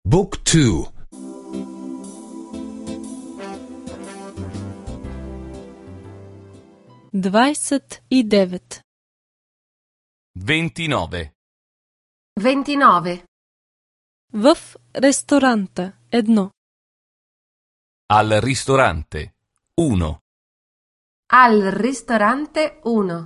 Book 2. 29. 29. 29. В ресторанта 1. Al ristorante 1. Al ristorante 1.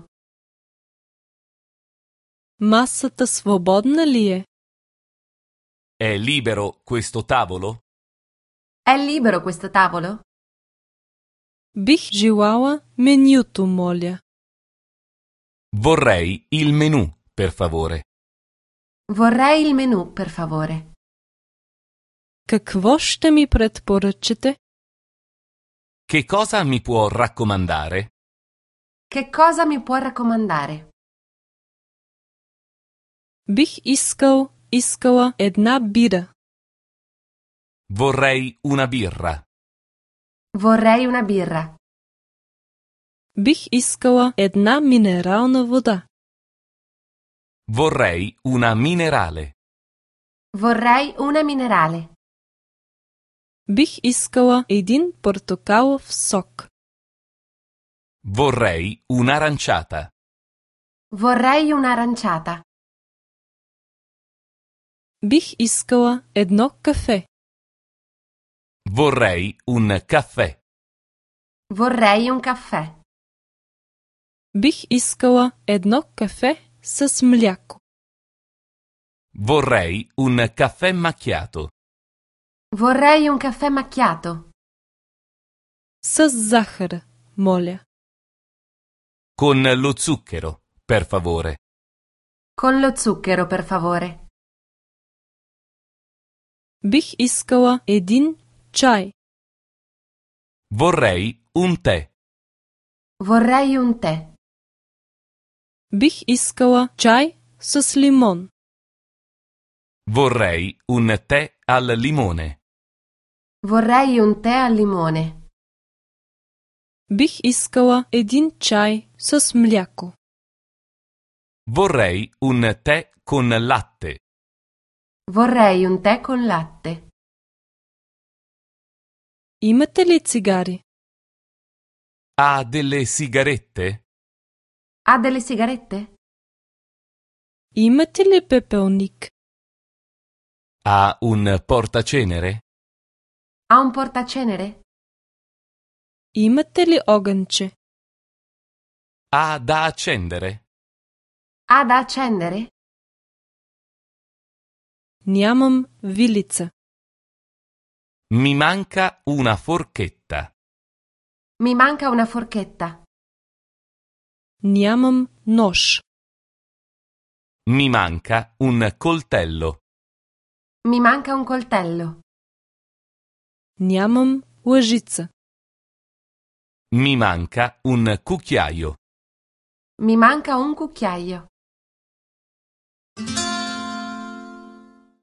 Масата свободна ли е? È libero questo tavolo? È libero questo tavolo? Бих желала менюто, моля. Vorrei il menù, per favore. Vorrei il menù, per favore. Какво ще ми предпоръчате? Che cosa mi può raccomandare? Che cosa mi può raccomandare? Бих искала една бира. Vorrei una birra. Vorrei una birra. Бих искала една минерална вода. Vorrei una minerale. Vorrei una minerale. Бих искала един портокалов сок. Vorrei un'aranciata. Vorrei un'aranciata. Бих искала едно кафе. Vorrei un caffè. Vorrei un caffè. Бих искала едно кафе с мляко. Vorrei un caffè macchiato. Vorrei un caffè macchiato. С захар, моля. Con lo zucchero, per favore. Con lo zucchero, per favore. Бих искала един чай. Vorrei un tè. Vorrei un tè. Бих искала чай с лимон. Vorrei un tè al limone. Vorrei un tè al limone. Бих искала един чай с мляко. Vorrei un tè con latte. Vorrei un tè con latte. Имате ли цигари? Ha delle sigarette? Ha delle sigarette? Имате ли пепелник? Ha un portacenere? Ha un portacenere? Имате ли огънче? Ha da accendere? Ha da accendere? Нямам вилица. Mi manca una forchetta. Mi manca una forchetta. Нямам нож. Mi manca un coltello. Mi manca un coltello. Нямам лъжица. Mi manca un cucchiaio. Mi manca un cucchiaio.